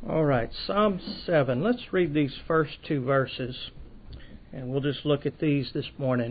All right, Psalm 7. Let's read these first two verses, and we'll just look at these this morning.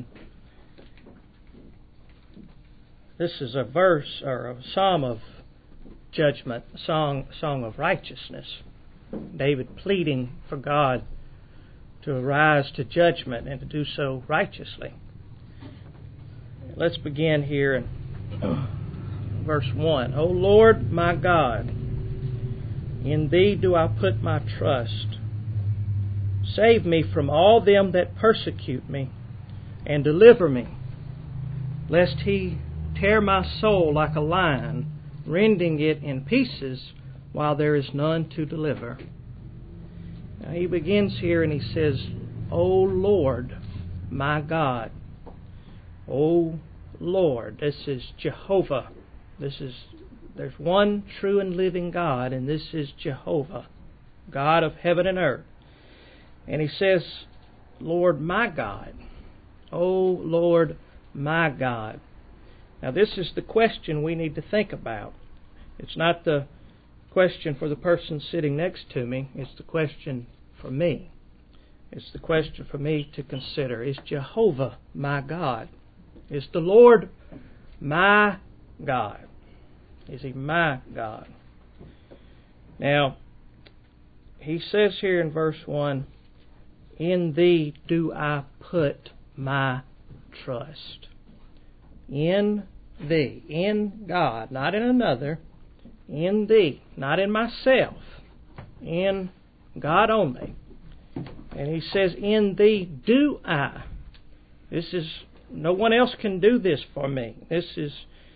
This is a verse or a psalm of judgment, a song of righteousness. David pleading for God to arise to judgment and to do so righteously. Let's begin here in verse 1. O Lord my God, in Thee do I put my trust. Save me from all them that persecute me, and deliver me, lest he tear my soul like a lion, rending it in pieces, while there is none to deliver. Now he begins here and he says, O Lord my God. O Lord, this is Jehovah. There's one true and living God, and this is Jehovah, God of heaven and earth. And he says, Lord my God. O Lord my God. Now this is the question we need to think about. It's not the question for the person sitting next to me. It's the question for me. It's the question for me to consider. Is Jehovah my God? Is the Lord my God? Is He my God? Now, he says here in verse 1, in Thee do I put my trust. In Thee, in God, not in another, in Thee, not in myself, in God only. And he says, in Thee do I. No one else can do this for me. This is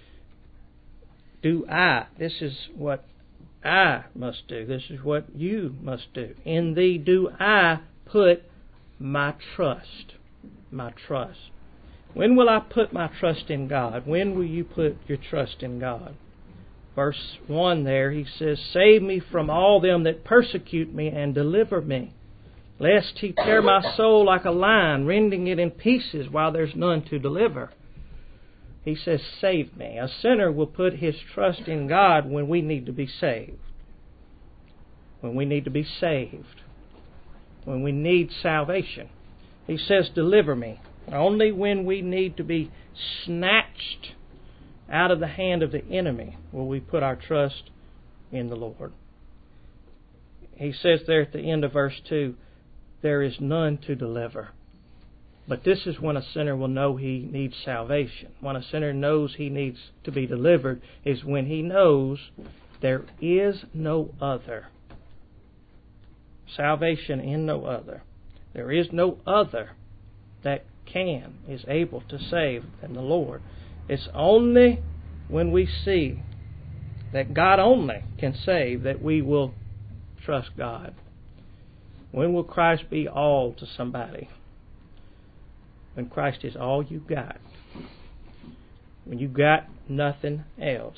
what I must do. This is what you must do. In Thee do I put my trust. My trust. When will I put my trust in God? When will you put your trust in God? Verse 1 there, he says, Save me from all them that persecute me, and deliver me, lest he tear my soul like a lion, rending it in pieces, while there's none to deliver. He says, save me. A sinner will put his trust in God when we need to be saved. When we need to be saved. When we need salvation. He says, deliver me. Only when we need to be snatched out of the hand of the enemy will we put our trust in the Lord. He says there at the end of verse 2, there is none to deliver. But this is when a sinner will know he needs salvation. When a sinner knows he needs to be delivered is when he knows there is no other. Salvation in no other. There is no other that is able to save than the Lord. It's only when we see that God only can save that we will trust God. When will Christ be all to somebody? When Christ is all you got. When you got nothing else.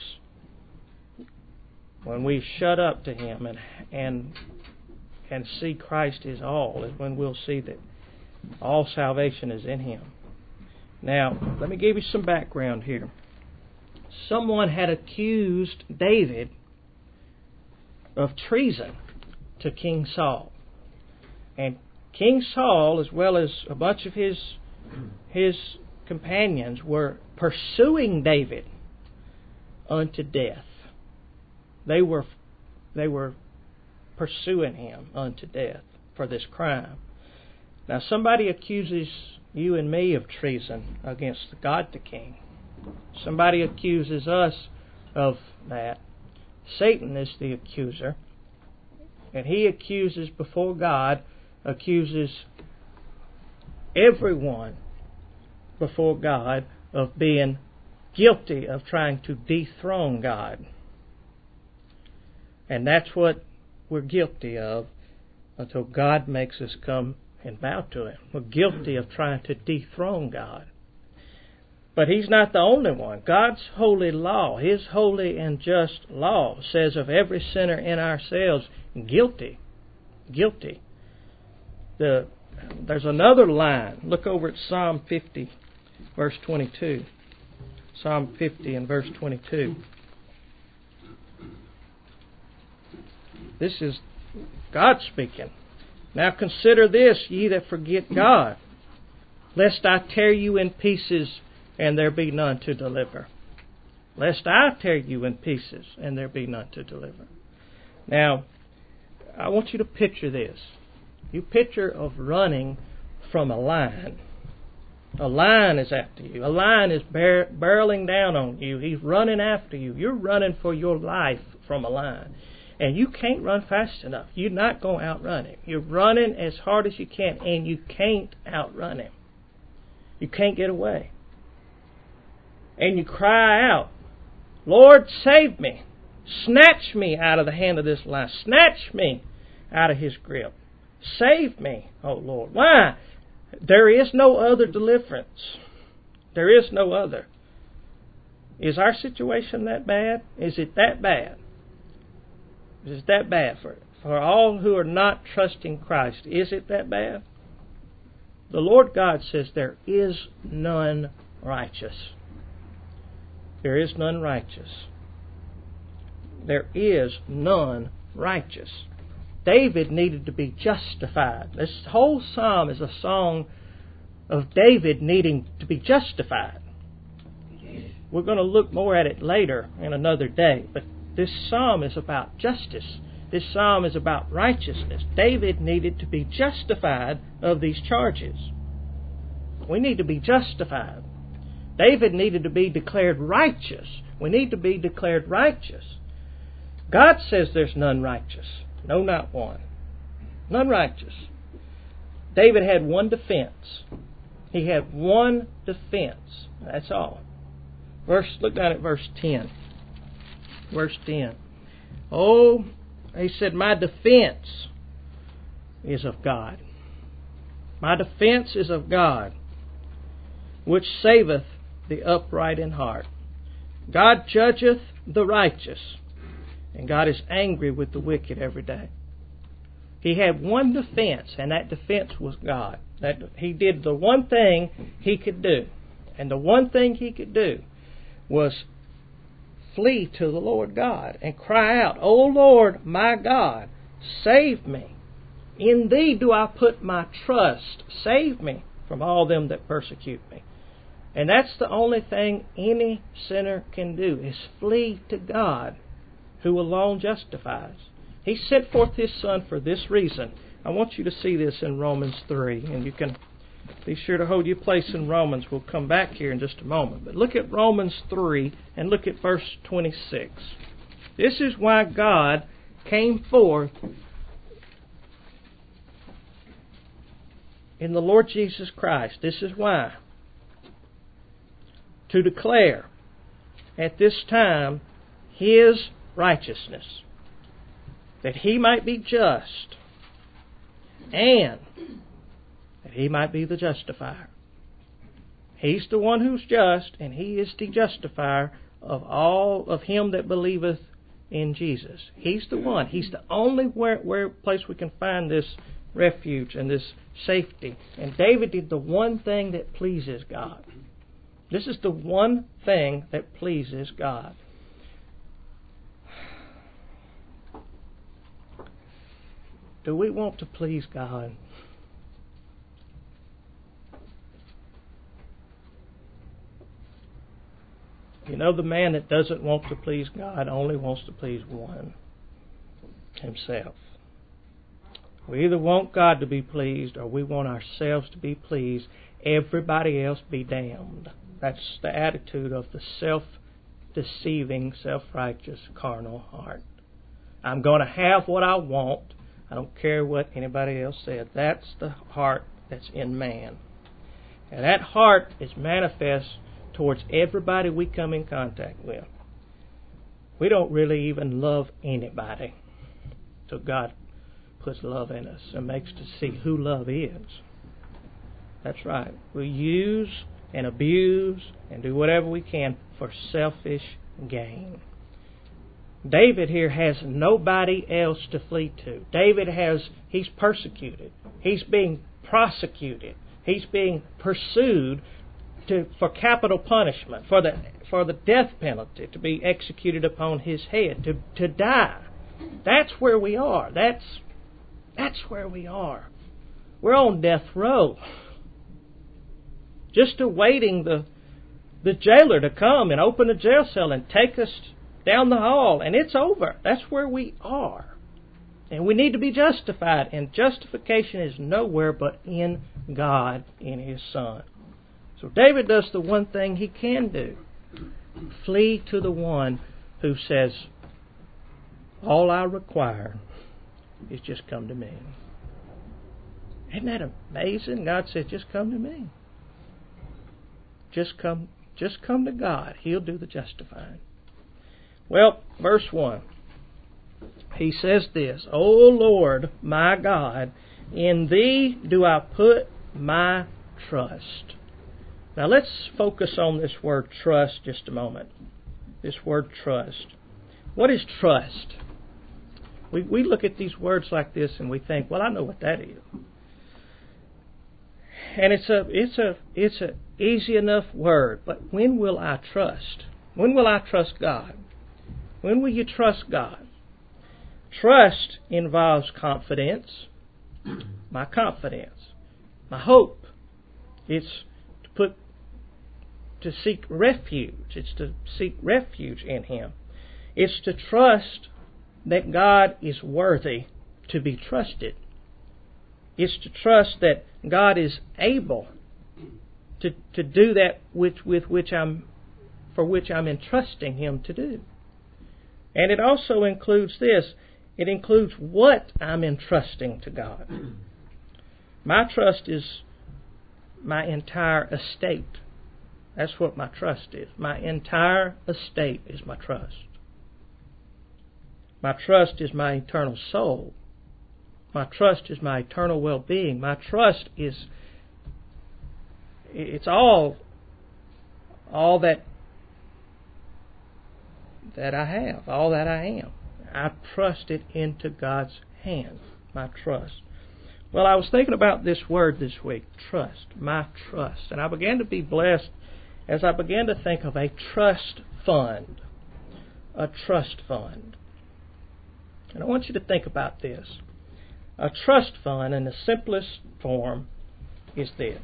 When we shut up to Him and see Christ is all, is when we'll see that all salvation is in Him. Now, let me give you some background here. Someone had accused David of treason to King Saul. And King Saul, as well as a bunch of his companions, were pursuing David unto death. They were pursuing him unto death for this crime. Now, somebody accuses you and me of treason against God the King. Somebody accuses us of that. Satan is the accuser. And he accuses before God, accuses everyone before God of being guilty of trying to dethrone God. And that's what we're guilty of until God makes us come and bow to Him. We're guilty of trying to dethrone God. But He's not the only one. God's holy law, His holy and just law, says of every sinner in ourselves, guilty. Guilty. There's another line. Look over at Psalm 50, verse 22. Psalm 50 and verse 22. This is God speaking. Now consider this, ye that forget God, lest I tear you in pieces, and there be none to deliver. Lest I tear you in pieces, and there be none to deliver. Now, I want you to picture this. You picture of running from a lion. A lion is after you. A lion is barreling down on you. He's running after you. You're running for your life from a lion. And you can't run fast enough. You're not going to outrun him. You're running as hard as you can, and you can't outrun him. You can't get away. And you cry out, Lord, save me. Snatch me out of the hand of this lion. Snatch me out of his grip. Save me, oh Lord. Why? There is no other deliverance. There is no other. Is our situation that bad? Is it that bad? Is it that bad for all who are not trusting Christ? Is it that bad? The Lord God says there is none righteous. There is none righteous. There is none righteous. David needed to be justified. This whole psalm is a song of David needing to be justified. We're going to look more at it later in another day, but this psalm is about justice. This psalm is about righteousness. David needed to be justified of these charges. We need to be justified. David needed to be declared righteous. We need to be declared righteous. God says there's none righteous. No, not one. None righteous. David had one defense. He had one defense. That's all. Look down at verse 10. Verse 10. Oh, he said, my defense is of God. My defense is of God, which saveth the upright in heart. God judgeth the righteous, and God is angry with the wicked every day. He had one defense, and that defense was God. That he did the one thing he could do. And the one thing he could do was flee to the Lord God and cry out, O Lord, my God, save me. In thee do I put my trust. Save me from all them that persecute me. And that's the only thing any sinner can do, is flee to God, who alone justifies. He sent forth His Son for this reason. I want you to see this in Romans 3, and you can be sure to hold your place in Romans. We'll come back here in just a moment. But look at Romans 3 and look at verse 26. This is why God came forth in the Lord Jesus Christ. This is why. To declare at this time His righteousness, that He might be just, and that He might be the justifier. He's the one who's just, and He is the justifier of all of him that believeth in Jesus. He's the one. He's the only place we can find this refuge and this safety. And David did the one thing that pleases God. This is the one thing that pleases God. Do we want to please God? You know, the man that doesn't want to please God only wants to please one, himself. We either want God to be pleased or we want ourselves to be pleased. Everybody else be damned. That's the attitude of the self-deceiving, self-righteous, carnal heart. I'm going to have what I want. I don't care what anybody else said. That's the heart that's in man. And that heart is manifest towards everybody we come in contact with. We don't really even love anybody till God puts love in us and makes us see who love is. That's right. We use and abuse and do whatever we can for selfish gain. David here has nobody else to flee to. He's persecuted. He's being prosecuted. He's being pursued for capital punishment, for the death penalty to be executed upon his head, to die. That's where we are. That's That's where we are. We're on death row. Just awaiting the jailer to come and open the jail cell and take us down the hall, and it's over. That's where we are. And we need to be justified, and justification is nowhere but in God, in His Son. So David does the one thing he can do. Flee to the one who says, all I require is just come to me. Isn't that amazing? God said, just come to me. Just come to God. He'll do the justifying. Well, verse 1. He says this, O Lord, my God, in Thee do I put my trust. Now let's focus on this word trust just a moment. This word trust. What is trust? We look at these words like this and we think, well, I know what that is. And it's a easy enough word, but when will I trust? When will I trust God? When will you trust God? Trust involves confidence, my confidence, my hope. It's to seek refuge. It's to seek refuge in Him. It's to trust that God is worthy to be trusted. It's to trust that God is able to do that for which I'm entrusting Him to do. And it also includes this. It includes what I'm entrusting to God. My trust is my entire estate. That's what my trust is. My entire estate is my trust. My trust is my eternal soul. My trust is my eternal well-being. My trust is, it's all that I have, all that I am. I trust it into God's hands, my trust. Well, I was thinking about this word this week, trust, my trust. And I began to be blessed as I began to think of a trust fund. A trust fund. And I want you to think about this. A trust fund, in the simplest form, is this.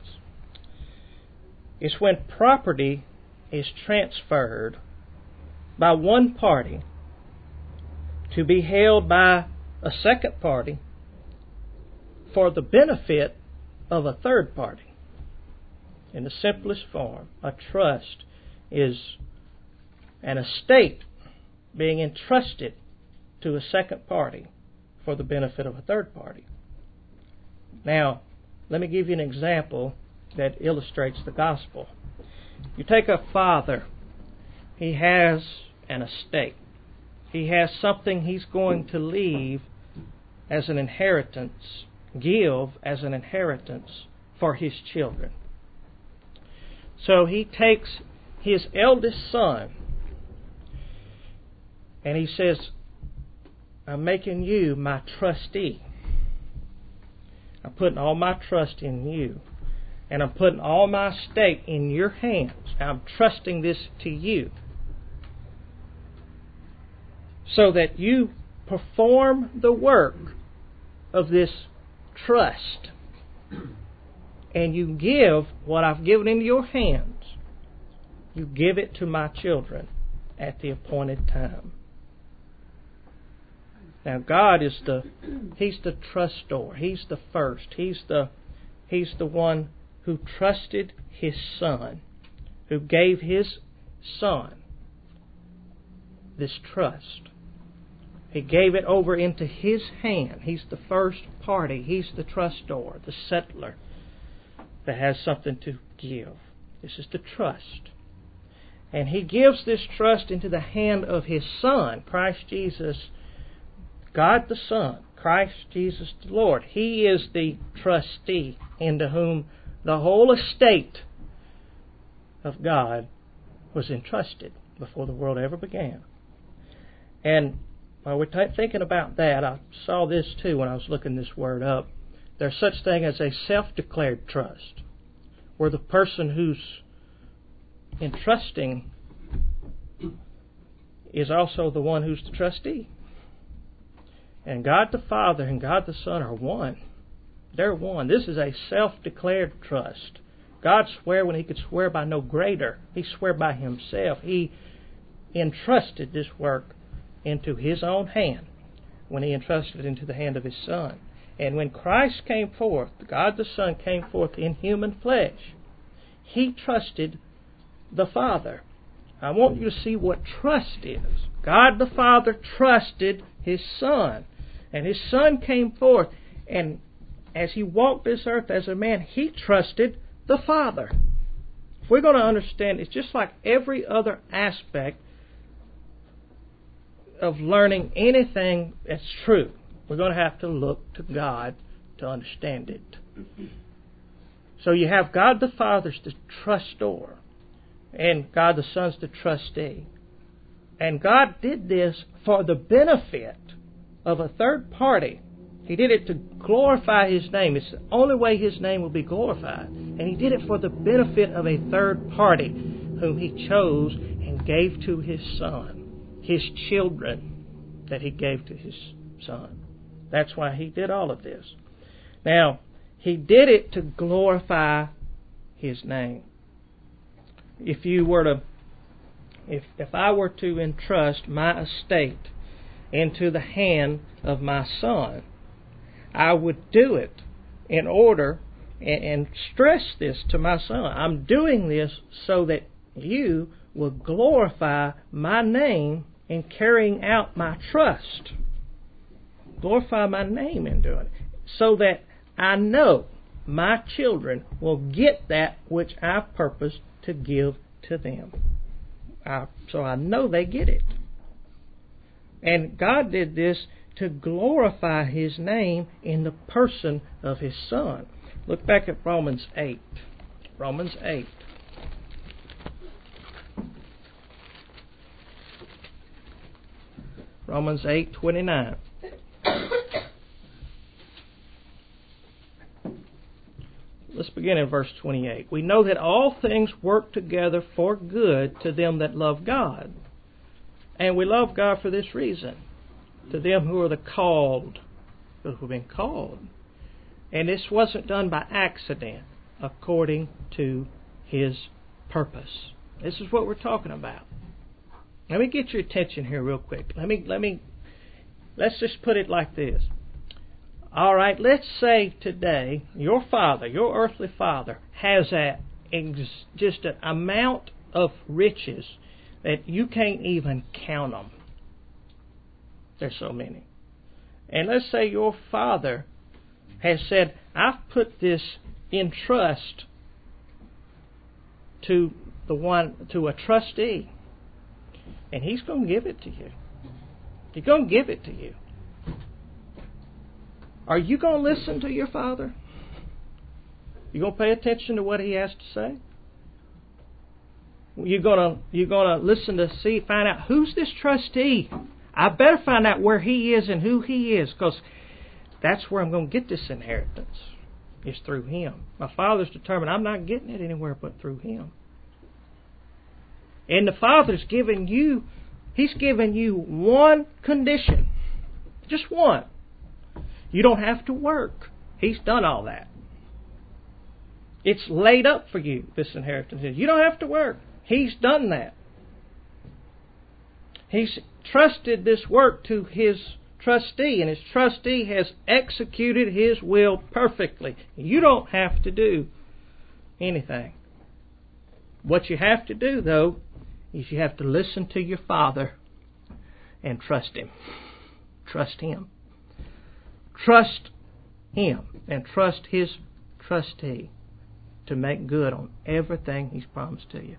It's when property is transferred by one party to be held by a second party for the benefit of a third party. In the simplest form, a trust is an estate being entrusted to a second party for the benefit of a third party. Now, let me give you an example that illustrates the gospel. You take a father. He has an estate. He has something he's going to leave as an inheritance, give as an inheritance for his children. So he takes his eldest son and he says, I'm making you my trustee. I'm putting all my trust in you. And I'm putting all my estate in your hands. I'm trusting this to you, so that you perform the work of this trust. And you give what I've given into your hands. You give it to my children at the appointed time. Now God is He's the trustor. He's the first. He's the one who trusted His Son, who gave His Son this trust. He gave it over into His hand. He's the first party. He's the trustor, the settler that has something to give. This is the trust. And He gives this trust into the hand of His Son, Christ Jesus, God the Son, Christ Jesus the Lord. He is the trustee into whom the whole estate of God was entrusted before the world ever began. And while we're thinking about that, I saw this too when I was looking this word up. There's such thing as a self-declared trust, where the person who's entrusting is also the one who's the trustee. And God the Father and God the Son are one. They're one. This is a self-declared trust. God swore when He could swear by no greater. He swore by Himself. He entrusted this work into His own hand when He entrusted it into the hand of His Son. And when Christ came forth, God the Son came forth in human flesh, He trusted the Father. I want you to see what trust is. God the Father trusted His Son. And His Son came forth, and as He walked this earth as a man, He trusted the Father. If we're going to understand, it's just like every other aspect of learning anything that's true. We're going to have to look to God to understand it. So you have God the Father's the trustor, and God the Son's the trustee. And God did this for the benefit of a third party. He did it to glorify His name. It's the only way His name will be glorified. And He did it for the benefit of a third party whom He chose and gave to His Son, His children that He gave to His Son. That's why He did all of this. Now, He did it to glorify His name. If I were to entrust my estate into the hand of my son, I would do it in order and stress this to my son. I'm doing this so that you will glorify my name in carrying out my trust. Glorify my name in doing it, so that I know my children will get that which I purpose to give to them. So I know they get it. And God did this to glorify His name in the person of His Son. Look back at Romans 8. Romans 8. Romans 8:29. Let's begin in verse 28. We know that all things work together for good to them that love God. And we love God for this reason. To them who are the called, who have been called. And this wasn't done by accident, according to His purpose. This is what we're talking about. Let me get your attention here real quick. Let's just put it like this. All right, let's say today your father, your earthly father, has just an amount of riches that you can't even count them. There's so many. And let's say your father has said, I've put this in trust to a trustee, and he's going to give it to you. He's going to give it to you. Are you going to listen to your father? You going to pay attention to what he has to say? You're going to listen to find out who's this trustee. I better find out where he is and who he is, because that's where I'm going to get this inheritance. It's through him. My father's determined I'm not getting it anywhere but through him. And the Father's given you, He's given you one condition. Just one. You don't have to work. He's done all that. It's laid up for you, this inheritance. You don't have to work. He's done that. He's trusted this work to His trustee, and His trustee has executed His will perfectly. You don't have to do anything. What you have to do, though, is you have to listen to your Father and trust Him. Trust Him. Trust Him and trust His trustee to make good on everything He's promised to you.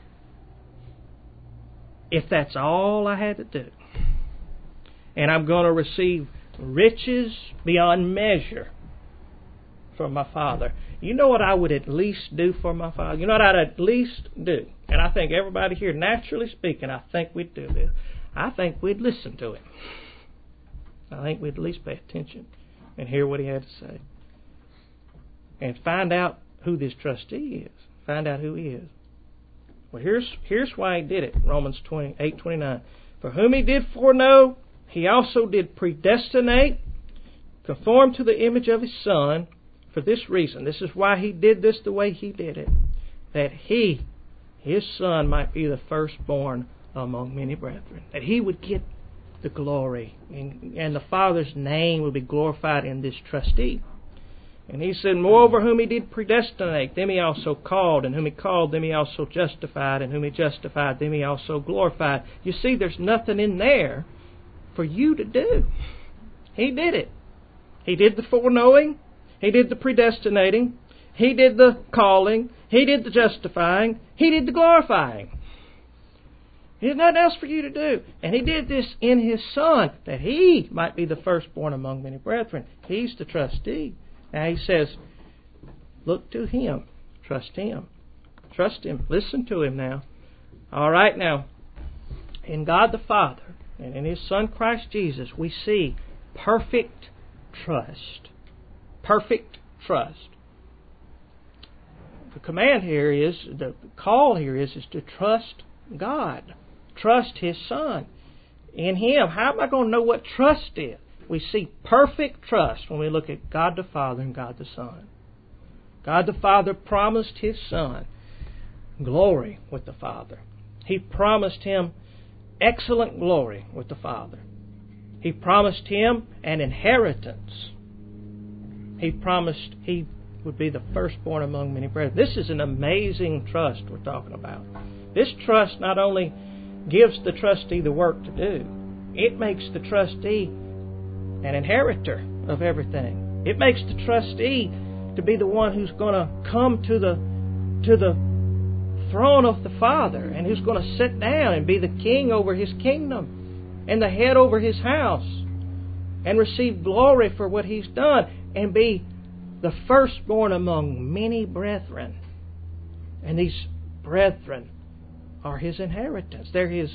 If that's all I had to do, and I'm going to receive riches beyond measure from my Father, you know what I would at least do for my Father? You know what I'd at least do? And I think everybody here, naturally speaking, I think we'd do this. I think we'd listen to Him. I think we'd at least pay attention and hear what He had to say. And find out who this trustee is. Find out who he is. Well, here's why He did it. Romans 8:29. For whom He did foreknow, He also did predestinate, conform to the image of His Son, for this reason. This is why He did this the way He did it. That He, His Son, might be the firstborn among many brethren. That He would get the glory, and the Father's name would be glorified in this trustee. And He said, moreover, whom He did predestinate, them He also called, and whom He called, them He also justified, and whom He justified, them He also glorified. You see, there's nothing in there for you to do. He did it. He did the foreknowing. He did the predestinating. He did the calling. He did the justifying. He did the glorifying. There's nothing else for you to do. And He did this in His Son, that He might be the firstborn among many brethren. He's the trustee. Now He says, look to Him. Trust Him. Trust Him. Listen to Him now. All right, now, in God the Father and in His Son Christ Jesus, we see perfect trust. Perfect trust. The command here is, the call here is to trust God. Trust His Son. In Him. How am I going to know what trust is? We see perfect trust when we look at God the Father and God the Son. God the Father promised His Son glory with the Father. He promised Him excellent glory with the Father. He promised Him an inheritance. He promised He would be the firstborn among many brethren. This is an amazing trust we're talking about. This trust not only gives the trustee the work to do, it makes the trustee an inheritor of everything. It makes the trustee to be the one who's going to come to the throne of the Father, and who's going to sit down and be the king over His kingdom and the head over His house, and receive glory for what He's done, and be the firstborn among many brethren. And these brethren are His inheritance. They're His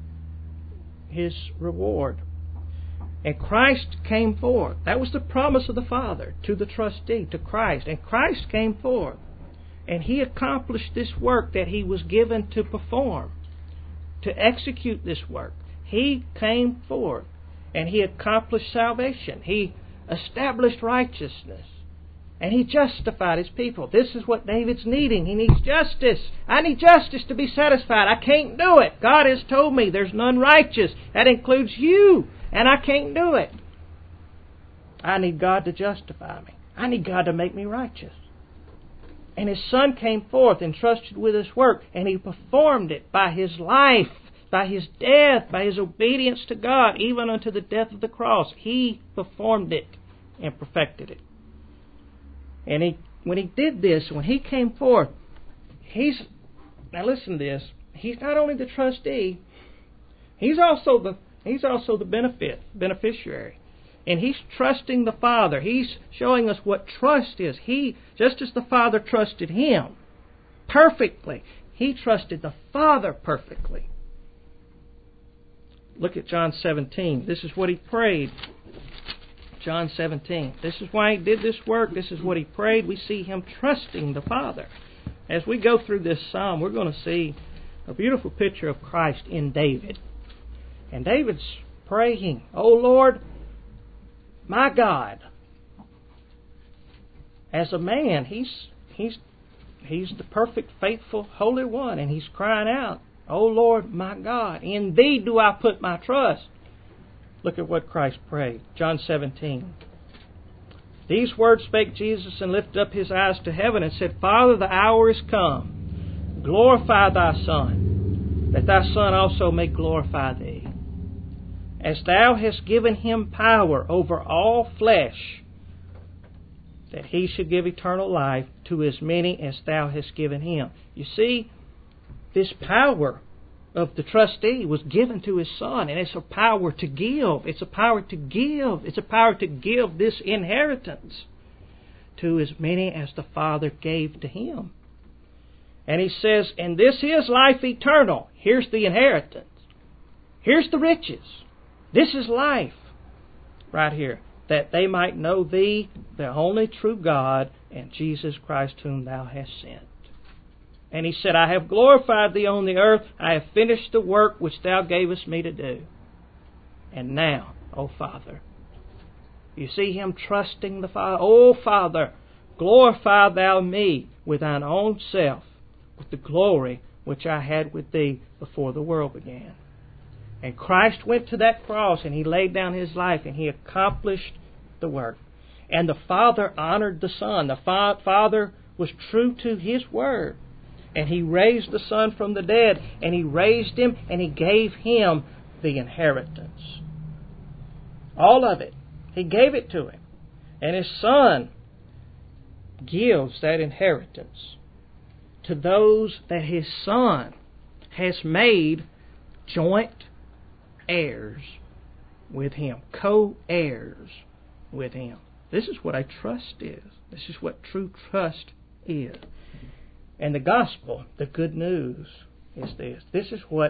reward. And Christ came forth. That was the promise of the Father to the trustee, to Christ. And Christ came forth. And He accomplished this work that He was given to perform, to execute this work. He came forth and He accomplished salvation. He established righteousness. And He justified His people. This is what David's needing. He needs justice. I need justice to be satisfied. I can't do it. God has told me there's none righteous. That includes you. And I can't do it. I need God to justify me. I need God to make me righteous. And His Son came forth and trusted with this work. And He performed it by His life, by His death, by His obedience to God, even unto the death of the cross. He performed it and perfected it. And when He did this, when He came forth, now listen to this, He's not only the trustee, He's also the beneficiary. And He's trusting the Father. He's showing us what trust is. Just as the Father trusted Him perfectly, He trusted the Father perfectly. Look at John 17. This is what He prayed. John 17. This is why He did this work. This is what He prayed. We see Him trusting the Father. As we go through this psalm, we're going to see a beautiful picture of Christ in David. And David's praying, "O Lord, my God." As a man, he's the perfect, faithful, holy one, and he's crying out, "O Lord, my God, in Thee do I put my trust." Look at what Christ prayed. John 17. These words spake Jesus, and lifted up His eyes to heaven, and said, Father, the hour is come. Glorify Thy Son, that Thy Son also may glorify Thee. As Thou hast given Him power over all flesh, that He should give eternal life to as many as Thou hast given Him. You see, this power of the trustee was given to His Son, and it's a power to give. It's a power to give. It's a power to give this inheritance to as many as the Father gave to Him. And He says, and this is life eternal. Here's the inheritance. Here's the riches. This is life right here. That they might know Thee, the only true God, and Jesus Christ whom Thou hast sent. And He said, I have glorified Thee on the earth. I have finished the work which Thou gavest me to do. And now, O Father. You see him trusting the Father. O Father, glorify thou me with thine own self, with the glory which I had with thee before the world began. And Christ went to that cross and he laid down his life and he accomplished the work. And the Father honored the Son. The Father was true to his word. And he raised the Son from the dead. And he raised him and he gave him the inheritance. All of it. He gave it to him. And his Son gives that inheritance to those that his Son has made joint heirs with him, co-heirs with him. This is what a trust is. This is what true trust is. And the gospel, the good news, is this. This is what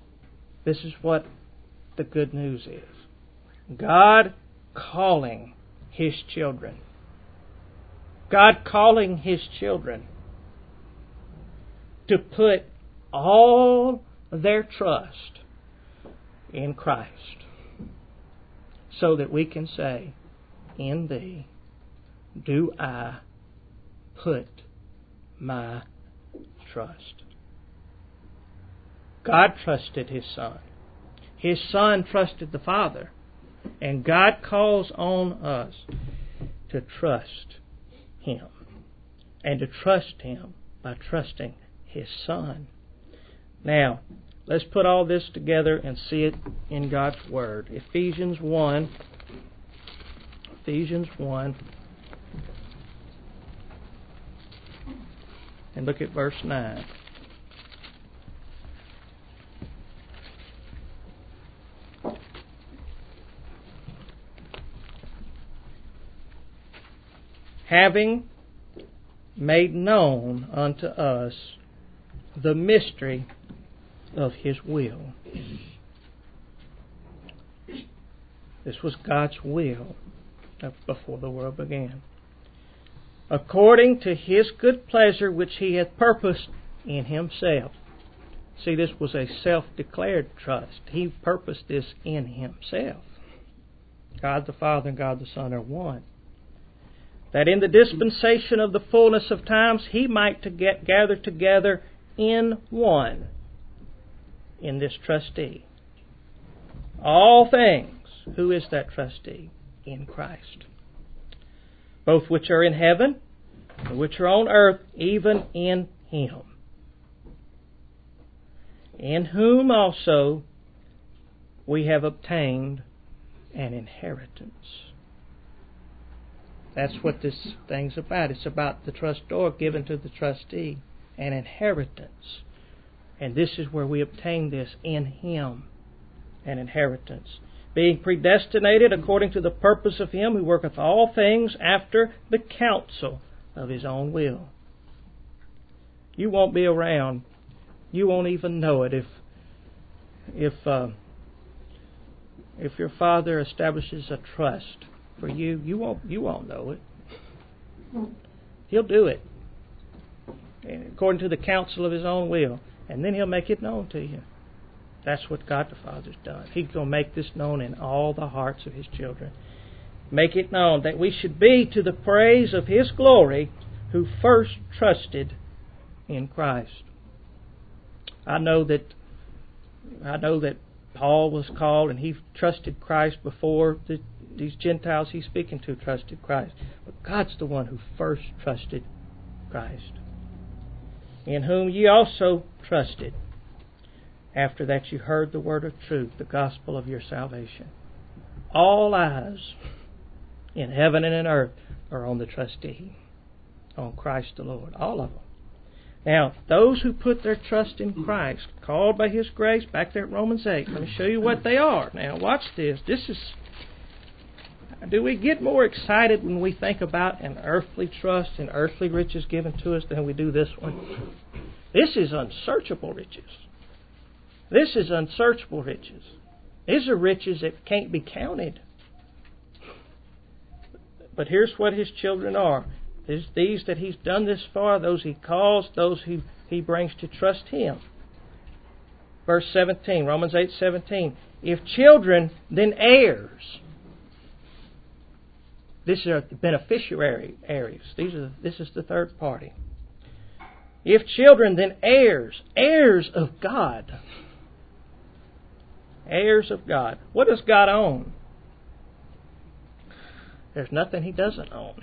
the good news is. God calling his children. God calling his children to put all their trust in Christ, so that we can say, in thee do I put my trust. God trusted his Son. His Son trusted the Father. And God calls on us to trust him. And to trust him by trusting his Son. Now, let's put all this together and see it in God's Word. Ephesians 1. And look at verse 9. Having made known unto us the mystery of his will. This was God's will before the world began. According to his good pleasure which he hath purposed in himself. See, this was a self-declared trust. He purposed this in himself. God the Father and God the Son are one. That in the dispensation of the fullness of times he might gather together in one, in this trustee, all things. Who is that trustee? In Christ. Both which are in heaven and which are on earth, even in him. In whom also we have obtained an inheritance. That's what this thing's about. It's about the trustor given to the trustee, an inheritance. And this is where we obtain this in him, an inheritance. Being predestinated according to the purpose of him who worketh all things after the counsel of his own will. You won't be around. You won't even know it if your father establishes a trust for you. You won't know it. He'll do it according to the counsel of his own will, and then he'll make it known to you. That's what God the Father's done. He's going to make this known in all the hearts of his children. Make it known that we should be to the praise of his glory who first trusted in Christ. I know that Paul was called and he trusted Christ before these Gentiles he's speaking to trusted Christ. But God's the one who first trusted Christ. In whom ye also trusted, after that you heard the word of truth, the gospel of your salvation. All eyes in heaven and in earth are on the trustee, on Christ the Lord. All of them. Now, those who put their trust in Christ, called by his grace, back there at Romans 8, let me show you what they are. Now, watch this. Do we get more excited when we think about an earthly trust and earthly riches given to us than we do this one? This is unsearchable riches. This is unsearchable riches. These are riches that can't be counted. But here's what his children are. There's these that he's done this for, those he calls, those he brings to trust him. Verse 17, Romans 8:17. If children, then heirs. These are the beneficiaries. This is the third party. If children, then heirs. Heirs of God. Heirs of God. What does God own? There's nothing He doesn't own.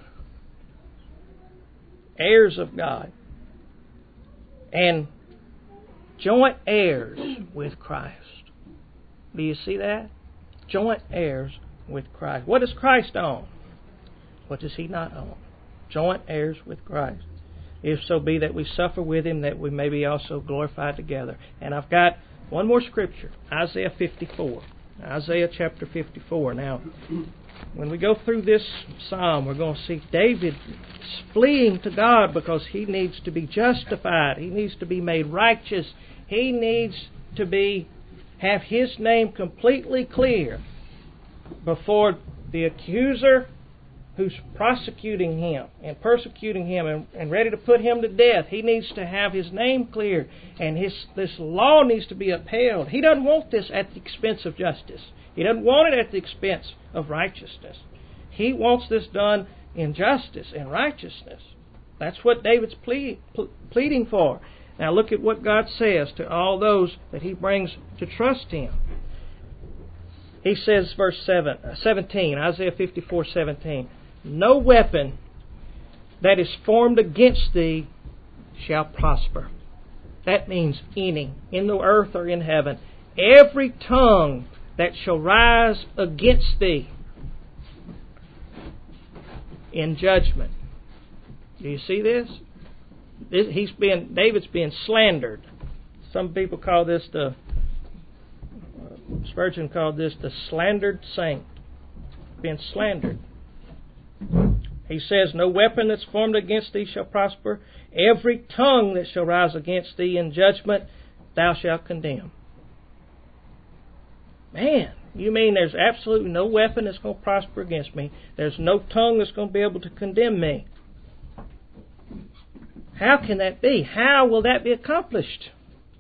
Heirs of God. And joint heirs with Christ. Do you see that? Joint heirs with Christ. What does Christ own? What does He not own? Joint heirs with Christ. If so be that we suffer with Him, that we may be also glorified together. And I've got one more scripture, Isaiah 54. Isaiah chapter 54. Now, when we go through this psalm, we're going to see David fleeing to God because he needs to be justified. He needs to be made righteous. He needs to have his name completely clear before the accuser who's prosecuting him and persecuting him and ready to put him to death. He needs to have his name clear, and this law needs to be upheld. He doesn't want this at the expense of justice. He doesn't want it at the expense of righteousness. He wants this done in justice and righteousness. That's what David's pleading for. Now look at what God says to all those that He brings to trust Him. He says, verse 17, Isaiah 54:17, no weapon that is formed against thee shall prosper. That means any, in the earth or in heaven. Every tongue that shall rise against thee in judgment. Do you see this? David's being slandered. Some people call this Spurgeon called this the slandered saint. Being slandered. He says, no weapon that's formed against thee shall prosper. Every tongue that shall rise against thee in judgment, thou shalt condemn. Man, you mean there's absolutely no weapon that's going to prosper against me? There's no tongue that's going to be able to condemn me? How can that be? How will that be accomplished?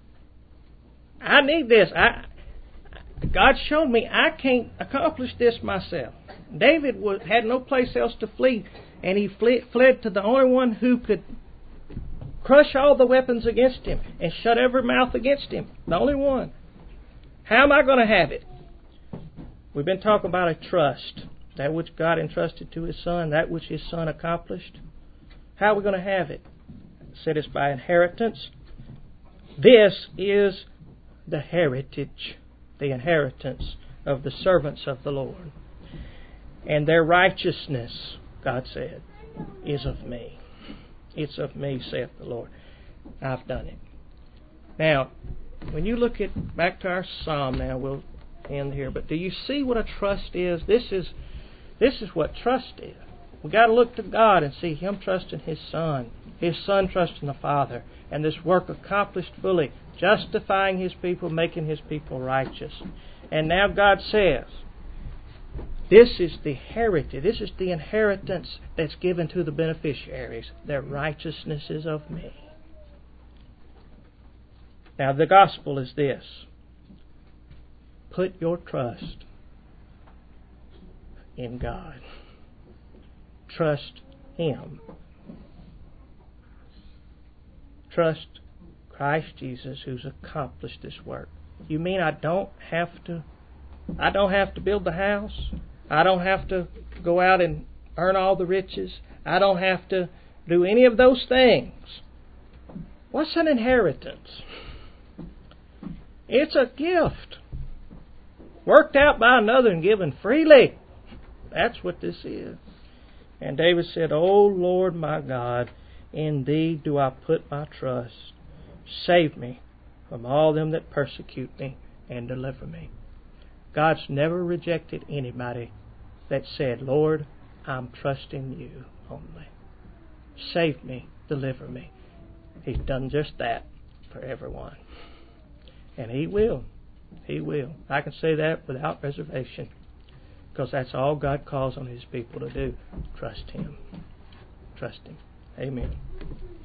I need this. God showed me I can't accomplish this myself. David had no place else to flee, and he fled to the only one who could crush all the weapons against him and shut every mouth against him. The only one. How am I going to have it? We've been talking about a trust. That which God entrusted to His Son, that which His Son accomplished. How are we going to have it? It said it's by inheritance. This is the heritage, the inheritance of the servants of the Lord. And their righteousness, God said, is of me. It's of me, saith the Lord. I've done it. Now, when you look back to our psalm now, we'll end here, but do you see what a trust is? This is what trust is. We've got to look to God and see Him trusting His Son trusting the Father, and this work accomplished fully, justifying His people, making His people righteous. And now God says, this is the heritage, this is the inheritance that's given to the beneficiaries. Their righteousness is of me. Now the gospel is this. Put your trust in God. Trust Him. Trust Christ Jesus who's accomplished this work. You mean I don't have to build the house? I don't have to go out and earn all the riches? I don't have to do any of those things. What's an inheritance? It's a gift worked out by another and given freely. That's what this is. And David said, O Lord my God, in Thee do I put my trust. Save me from all them that persecute me and deliver me. God's never rejected anybody that said, Lord, I'm trusting You only. Save me, deliver me. He's done just that for everyone. And He will. He will. I can say that without reservation, because that's all God calls on His people to do. Trust Him. Trust Him. Amen.